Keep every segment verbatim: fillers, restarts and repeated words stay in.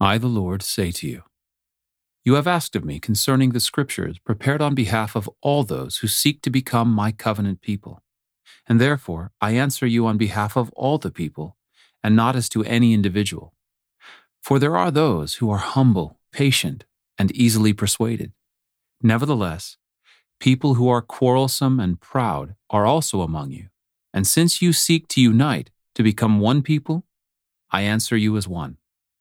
I, the Lord, say to you, you have asked of me concerning the Scriptures prepared on behalf of all those who seek to become my covenant people. And therefore I answer you on behalf of all the people, and not as to any individual. For there are those who are humble, patient, and easily persuaded. Nevertheless, people who are quarrelsome and proud are also among you. And since you seek to unite to become one people, I answer you as one.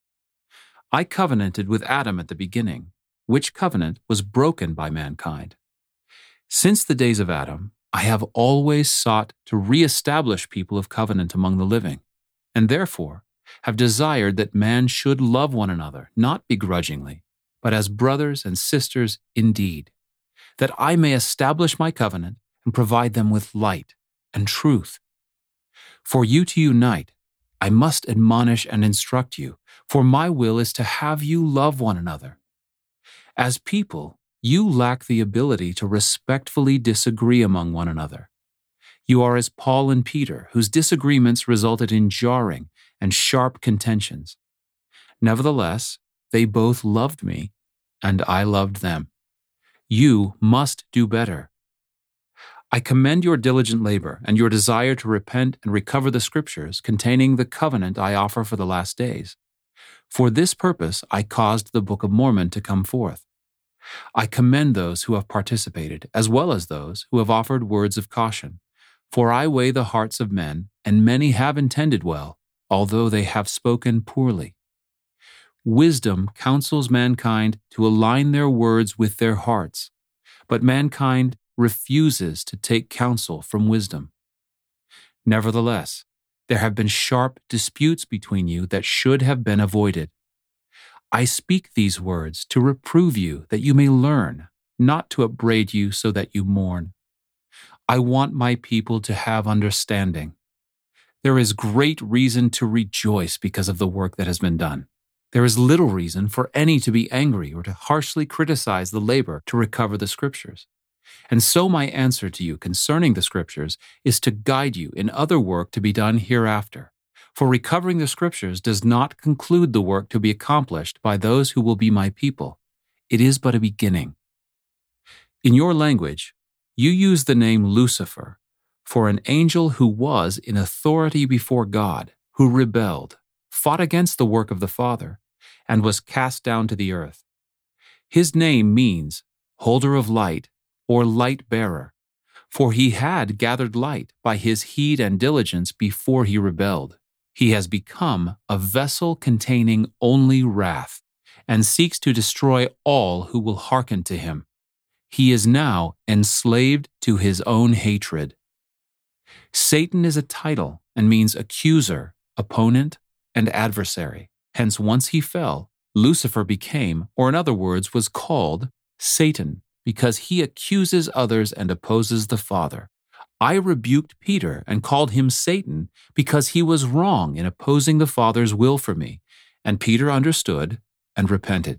I covenanted with Adam at the beginning, which covenant was broken by mankind. Since the days of Adam, I have always sought to re-establish people of covenant among the living, and therefore have desired that man should love one another, not begrudgingly, but as brothers and sisters indeed, that I may establish my covenant and provide them with light and truth. For you to unite, I must admonish and instruct you, for my will is to have you love one another. As people, you lack the ability to respectfully disagree among one another. You are as Paul and Peter, whose disagreements resulted in jarring and sharp contentions. Nevertheless, they both loved me, and I loved them. You must do better. I commend your diligent labor and your desire to repent and recover the Scriptures containing the covenant I offer for the last days. For this purpose I caused the Book of Mormon to come forth. I commend those who have participated, as well as those who have offered words of caution. For I weigh the hearts of men, and many have intended well, although they have spoken poorly. Wisdom counsels mankind to align their words with their hearts, but mankind refuses to take counsel from wisdom. Nevertheless, there have been sharp disputes between you that should have been avoided. I speak these words to reprove you that you may learn, not to upbraid you so that you mourn. I want my people to have understanding. There is great reason to rejoice because of the work that has been done. There is little reason for any to be angry or to harshly criticize the labor to recover the Scriptures. And so my answer to you concerning the Scriptures is to guide you in other work to be done hereafter. For recovering the Scriptures does not conclude the work to be accomplished by those who will be my people. It is but a beginning. In your language, you use the name Lucifer for an angel who was in authority before God, who rebelled, fought against the work of the Father, and was cast down to the earth. His name means holder of light or light bearer, for he had gathered light by his heed and diligence before he rebelled. He has become a vessel containing only wrath, and seeks to destroy all who will hearken to him. He is now enslaved to his own hatred. Satan is a title and means accuser, opponent, and adversary. Hence, once he fell, Lucifer became, or in other words, was called Satan, because he accuses others and opposes the Father. I rebuked Peter and called him Satan because he was wrong in opposing the Father's will for me, and Peter understood and repented.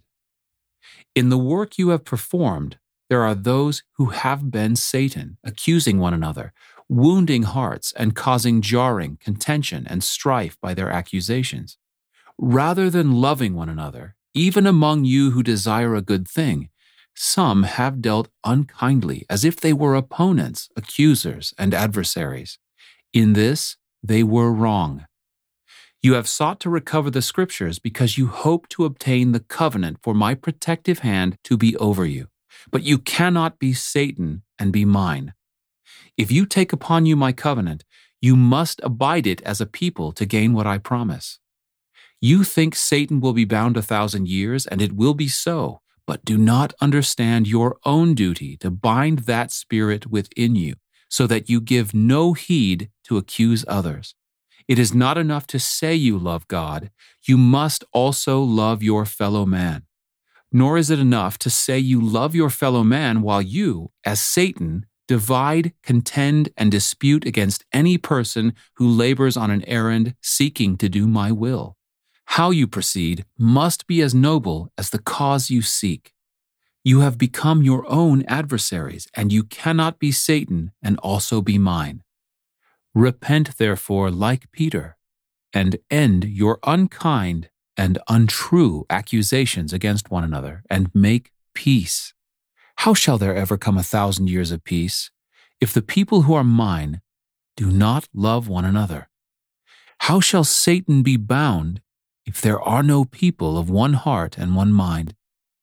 In the work you have performed, there are those who have been Satan, accusing one another, wounding hearts and causing jarring, contention, and strife by their accusations. Rather than loving one another, even among you who desire a good thing, some have dealt unkindly as if they were opponents, accusers, and adversaries. In this, they were wrong. You have sought to recover the Scriptures because you hope to obtain the covenant for my protective hand to be over you. But you cannot be Satan and be mine. If you take upon you my covenant, you must abide it as a people to gain what I promise. You think Satan will be bound a thousand years, and it will be so, but do not understand your own duty to bind that spirit within you, so that you give no heed to accuse others. It is not enough to say you love God, you must also love your fellow man. Nor is it enough to say you love your fellow man while you, as Satan, divide, contend, and dispute against any person who labors on an errand seeking to do my will. How you proceed must be as noble as the cause you seek. You have become your own adversaries, and you cannot be Satan and also be mine. Repent, therefore, like Peter, and end your unkind and untrue accusations against one another, and make peace. How shall there ever come a thousand years of peace, if the people who are mine do not love one another? How shall Satan be bound, if there are no people of one heart and one mind?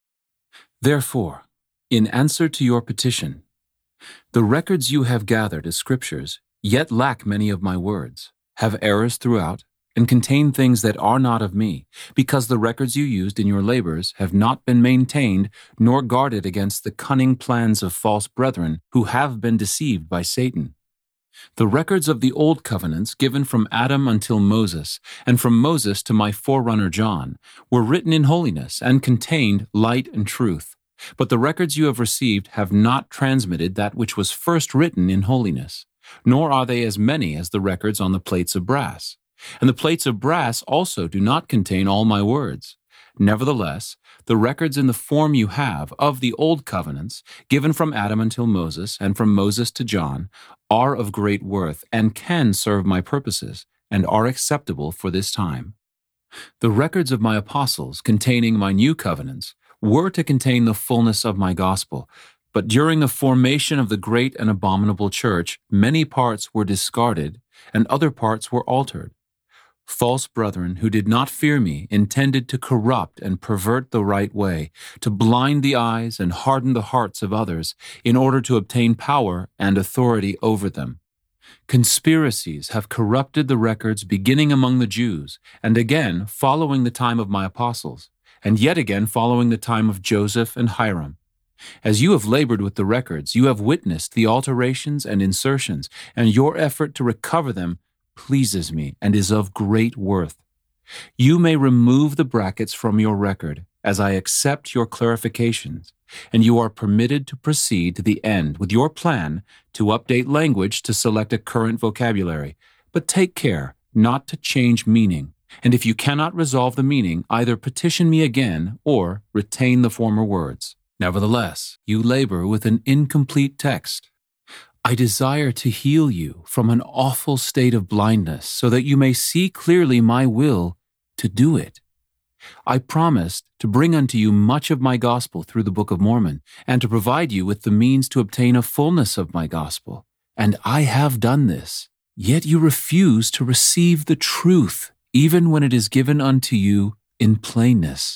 Therefore, in answer to your petition, the records you have gathered as scriptures yet lack many of my words, have errors throughout, and contain things that are not of me, because the records you used in your labors have not been maintained nor guarded against the cunning plans of false brethren who have been deceived by Satan. The records of the old covenants given from Adam until Moses, and from Moses to my forerunner John, were written in holiness and contained light and truth. But the records you have received have not transmitted that which was first written in holiness, nor are they as many as the records on the plates of brass. And the plates of brass also do not contain all my words. Nevertheless, the records in the form you have of the old covenants, given from Adam until Moses, and from Moses to John, are of great worth, and can serve my purposes, and are acceptable for this time. The records of my apostles, containing my new covenants, were to contain the fullness of my gospel, but during the formation of the great and abominable church, many parts were discarded, and other parts were altered. False brethren who did not fear me intended to corrupt and pervert the right way, to blind the eyes and harden the hearts of others, in order to obtain power and authority over them. Conspiracies have corrupted the records beginning among the Jews, and again following the time of my apostles, and yet again following the time of Joseph and Hiram. As you have labored with the records, you have witnessed the alterations and insertions, and your effort to recover them pleases me and is of great worth. You may remove the brackets from your record, as I accept your clarifications, and you are permitted to proceed to the end with your plan to update language to select a current vocabulary, but take care not to change meaning, and if you cannot resolve the meaning, either petition me again or retain the former words. Nevertheless, you labor with an incomplete text. I desire to heal you from an awful state of blindness so that you may see clearly my will to do it. I promised to bring unto you much of my gospel through the Book of Mormon, and to provide you with the means to obtain a fullness of my gospel. And I have done this. Yet you refuse to receive the truth, even when it is given unto you in plainness.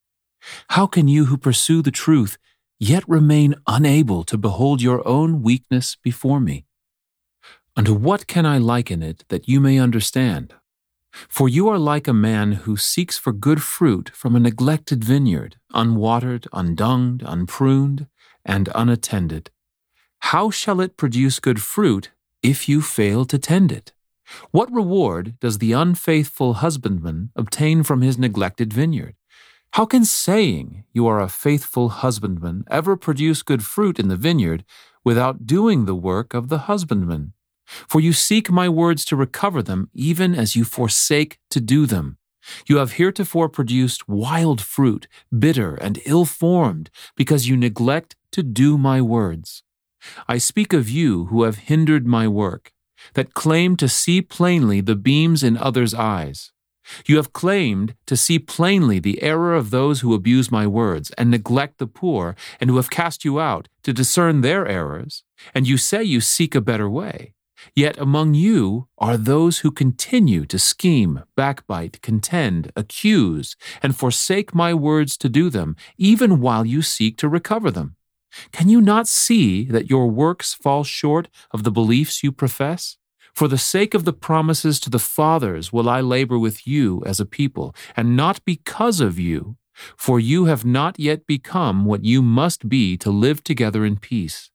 How can you who pursue the truth yet remain unable to behold your own weakness before me? Unto what can I liken it that you may understand? For you are like a man who seeks for good fruit from a neglected vineyard, unwatered, undunged, unpruned, and unattended. How shall it produce good fruit if you fail to tend it? What reward does the unfaithful husbandman obtain from his neglected vineyard? How can saying you are a faithful husbandman ever produce good fruit in the vineyard without doing the work of the husbandman? For you seek my words to recover them, even as you forsake to do them. You have heretofore produced wild fruit, bitter and ill-formed, because you neglect to do my words. I speak of you who have hindered my work, that claim to see plainly the beams in others' eyes. You have claimed to see plainly the error of those who abuse my words and neglect the poor, and who have cast you out to discern their errors, and you say you seek a better way. Yet among you are those who continue to scheme, backbite, contend, accuse, and forsake my words to do them, even while you seek to recover them. Can you not see that your works fall short of the beliefs you profess? For the sake of the promises to the fathers will I labor with you as a people, and not because of you, for you have not yet become what you must be to live together in peace.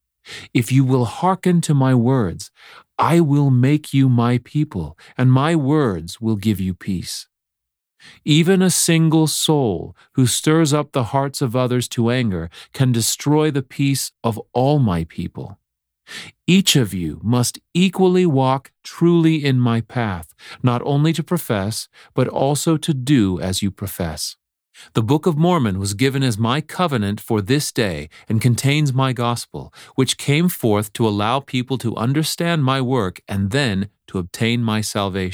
If you will hearken to my words, I will make you my people, and my words will give you peace. Even a single soul who stirs up the hearts of others to anger can destroy the peace of all my people. Each of you must equally walk truly in my path, not only to profess, but also to do as you profess. The Book of Mormon was given as my covenant for this day and contains my gospel, which came forth to allow people to understand my work and then to obtain my salvation.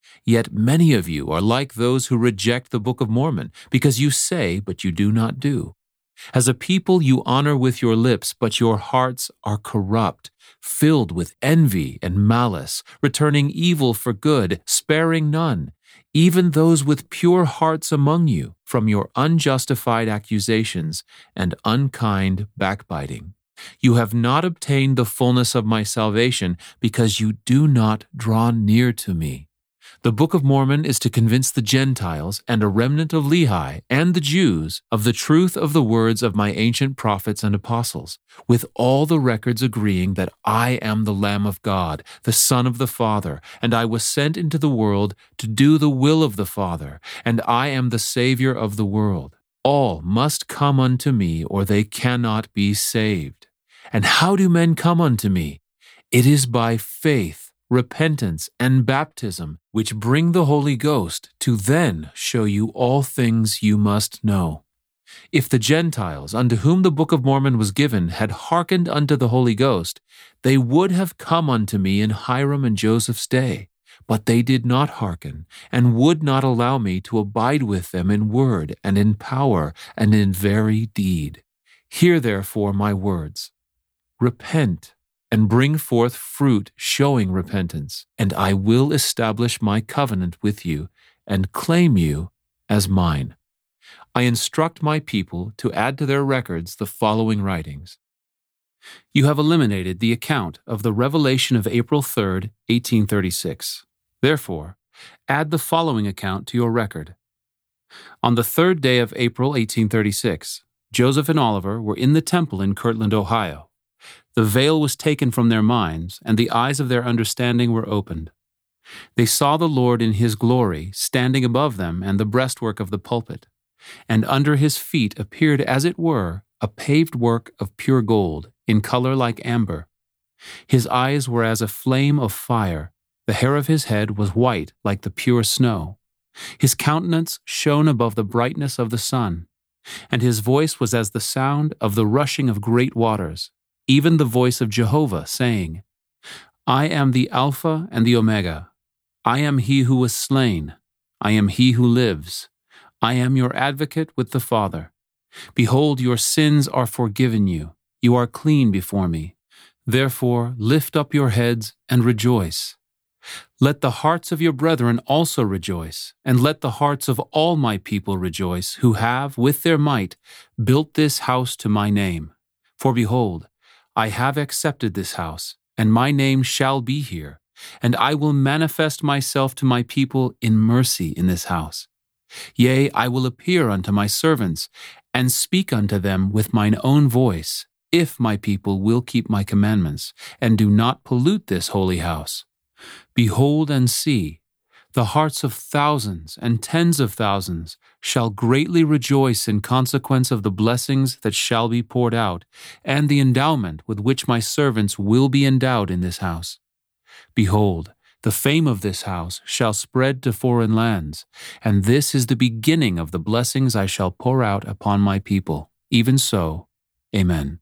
Yet many of you are like those who reject the Book of Mormon, because you say, but you do not do. As a people you honor with your lips, but your hearts are corrupt, filled with envy and malice, returning evil for good, sparing none, even those with pure hearts among you, from your unjustified accusations and unkind backbiting. You have not obtained the fullness of my salvation because you do not draw near to me. The Book of Mormon is to convince the Gentiles and a remnant of Lehi and the Jews of the truth of the words of my ancient prophets and apostles, with all the records agreeing that I am the Lamb of God, the Son of the Father, and I was sent into the world to do the will of the Father, and I am the Savior of the world. All must come unto me, or they cannot be saved. And how do men come unto me? It is by faith, repentance, and baptism, which bring the Holy Ghost to then show you all things you must know. If the Gentiles, unto whom the Book of Mormon was given, had hearkened unto the Holy Ghost, they would have come unto me in Hiram and Joseph's day. But they did not hearken, and would not allow me to abide with them in word, and in power, and in very deed. Hear therefore my words. Repent, and bring forth fruit showing repentance, and I will establish my covenant with you, and claim you as mine. I instruct my people to add to their records the following writings. You have eliminated the account of the revelation of April third, eighteen thirty-six. Therefore, add the following account to your record. On the third day of April eighteen thirty-six, Joseph and Oliver were in the temple in Kirtland, Ohio. The veil was taken from their minds, and the eyes of their understanding were opened. They saw the Lord in his glory, standing above them and the breastwork of the pulpit. And under his feet appeared, as it were, a paved work of pure gold, in color like amber. His eyes were as a flame of fire. The hair of his head was white like the pure snow. His countenance shone above the brightness of the sun. And his voice was as the sound of the rushing of great waters, even the voice of Jehovah, saying, I am the Alpha and the Omega. I am he who was slain. I am he who lives. I am your advocate with the Father. Behold, your sins are forgiven you. You are clean before me. Therefore, lift up your heads and rejoice. Let the hearts of your brethren also rejoice, and let the hearts of all my people rejoice, who have, with their might, built this house to my name. For behold, I have accepted this house, and my name shall be here, and I will manifest myself to my people in mercy in this house. Yea, I will appear unto my servants, and speak unto them with mine own voice, if my people will keep my commandments, and do not pollute this holy house. Behold and see, the hearts of thousands and tens of thousands shall greatly rejoice in consequence of the blessings that shall be poured out, and the endowment with which my servants will be endowed in this house. Behold, the fame of this house shall spread to foreign lands, and this is the beginning of the blessings I shall pour out upon my people. Even so, Amen.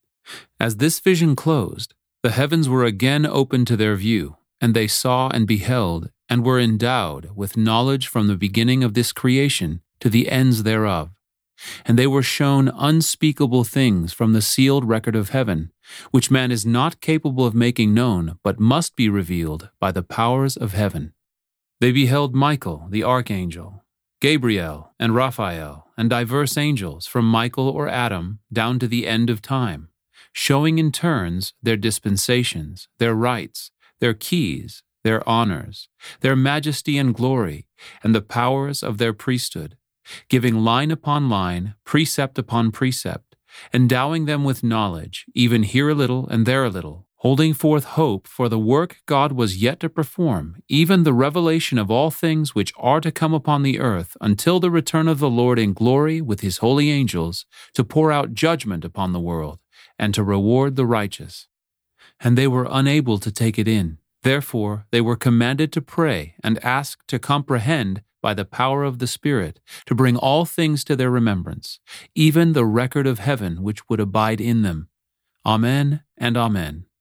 As this vision closed, the heavens were again opened to their view, and they saw and beheld, and were endowed with knowledge from the beginning of this creation to the ends thereof. And they were shown unspeakable things from the sealed record of heaven, which man is not capable of making known, but must be revealed by the powers of heaven. They beheld Michael, the archangel, Gabriel, and Raphael, and diverse angels, from Michael or Adam down to the end of time, showing in turns their dispensations, their rights, their keys, their honors, their majesty and glory, and the powers of their priesthood, giving line upon line, precept upon precept, endowing them with knowledge, even here a little and there a little, holding forth hope for the work God was yet to perform, even the revelation of all things which are to come upon the earth, until the return of the Lord in glory with his holy angels, to pour out judgment upon the world, and to reward the righteous. And they were unable to take it in. Therefore they were commanded to pray and ask to comprehend by the power of the Spirit, to bring all things to their remembrance, even the record of heaven which would abide in them. Amen and Amen.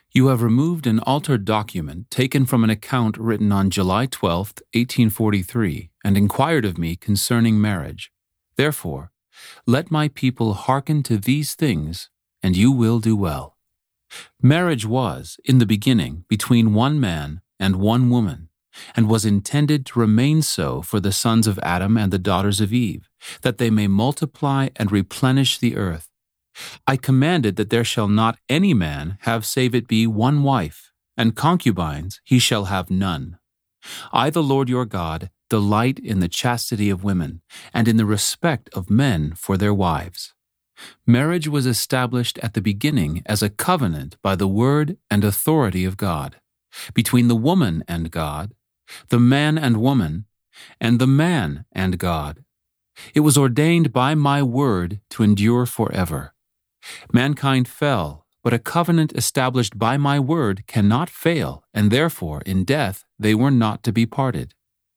You have removed an altered document taken from an account written on July twelfth, eighteen forty-three, and inquired of me concerning marriage. Therefore, let my people hearken to these things, and you will do well. Marriage was, in the beginning, between one man and one woman, and was intended to remain so for the sons of Adam and the daughters of Eve, that they may multiply and replenish the earth. I commanded that there shall not any man have save it be one wife, and concubines he shall have none. I, the Lord your God, delight in the chastity of women, and in the respect of men for their wives. Marriage was established at the beginning as a covenant by the word and authority of God, between the woman and God, the man and woman, and the man and God. It was ordained by my word to endure forever. Mankind fell, but a covenant established by my word cannot fail, and therefore in death they were not to be parted.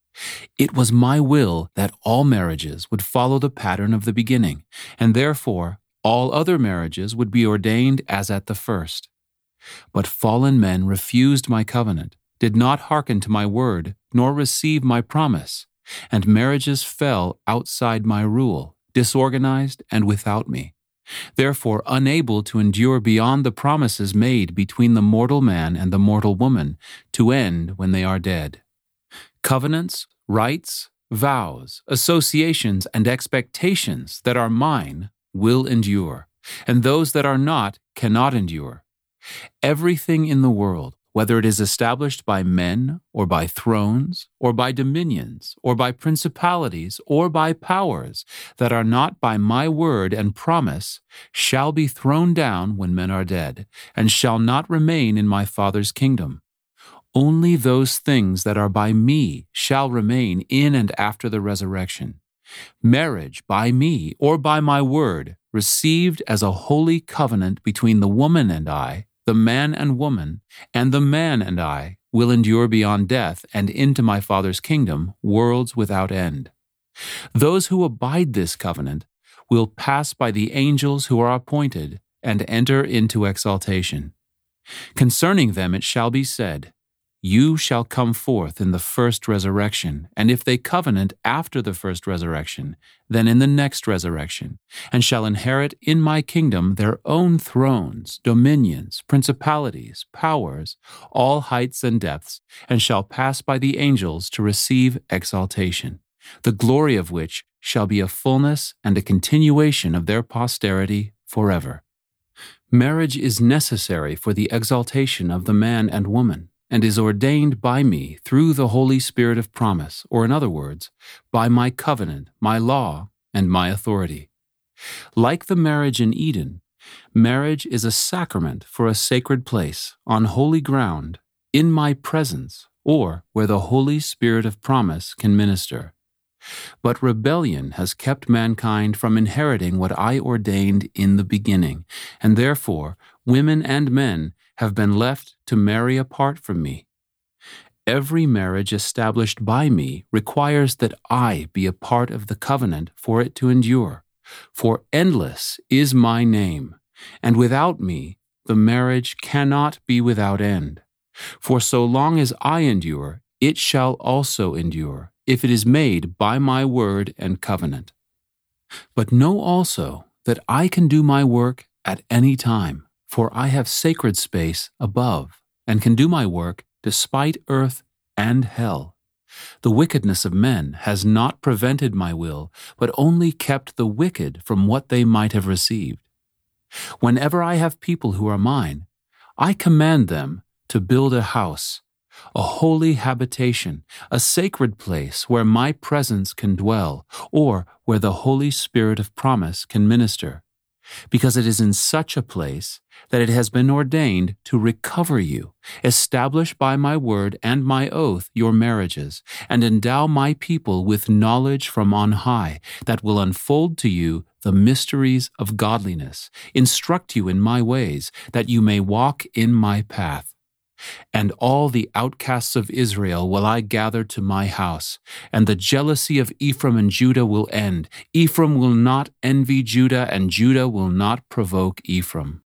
It was my will that all marriages would follow the pattern of the beginning, and therefore all other marriages would be ordained as at the first. But fallen men refused my covenant, did not hearken to my word, nor receive my promise, and marriages fell outside my rule, disorganized and without me, therefore unable to endure beyond the promises made between the mortal man and the mortal woman, to end when they are dead. Covenants, rights, vows, associations, and expectations that are mine will endure, and those that are not cannot endure. Everything in the world, whether it is established by men, or by thrones, or by dominions, or by principalities, or by powers, that are not by my word and promise, shall be thrown down when men are dead, and shall not remain in my Father's kingdom. Only those things that are by me shall remain in and after the resurrection. Marriage by me, or by my word, received as a holy covenant between the woman and I, the man and woman, and the man and I, will endure beyond death and into my Father's kingdom, worlds without end. Those who abide this covenant will pass by the angels who are appointed and enter into exaltation. Concerning them it shall be said, You shall come forth in the first resurrection, and if they covenant after the first resurrection, then in the next resurrection, and shall inherit in my kingdom their own thrones, dominions, principalities, powers, all heights and depths, and shall pass by the angels to receive exaltation, the glory of which shall be a fullness and a continuation of their posterity forever. Marriage is necessary for the exaltation of the man and woman, and is ordained by me through the Holy Spirit of promise, or in other words, by my covenant, my law, and my authority. Like the marriage in Eden, marriage is a sacrament for a sacred place, on holy ground, in my presence, or where the Holy Spirit of promise can minister. But rebellion has kept mankind from inheriting what I ordained in the beginning, and therefore women and men have been left to marry apart from me. Every marriage established by me requires that I be a part of the covenant for it to endure, for endless is my name, and without me the marriage cannot be without end. For so long as I endure, it shall also endure, if it is made by my word and covenant. But know also that I can do my work at any time, for I have sacred space above, and can do my work despite earth and hell. The wickedness of men has not prevented my will, but only kept the wicked from what they might have received. Whenever I have people who are mine, I command them to build a house, a holy habitation, a sacred place where my presence can dwell, or where the Holy Spirit of promise can minister, because it is in such a place that it has been ordained to recover you, establish by my word and my oath your marriages, and endow my people with knowledge from on high that will unfold to you the mysteries of godliness, instruct you in my ways, that you may walk in my path. And all the outcasts of Israel will I gather to my house, and the jealousy of Ephraim and Judah will end. Ephraim will not envy Judah, and Judah will not provoke Ephraim.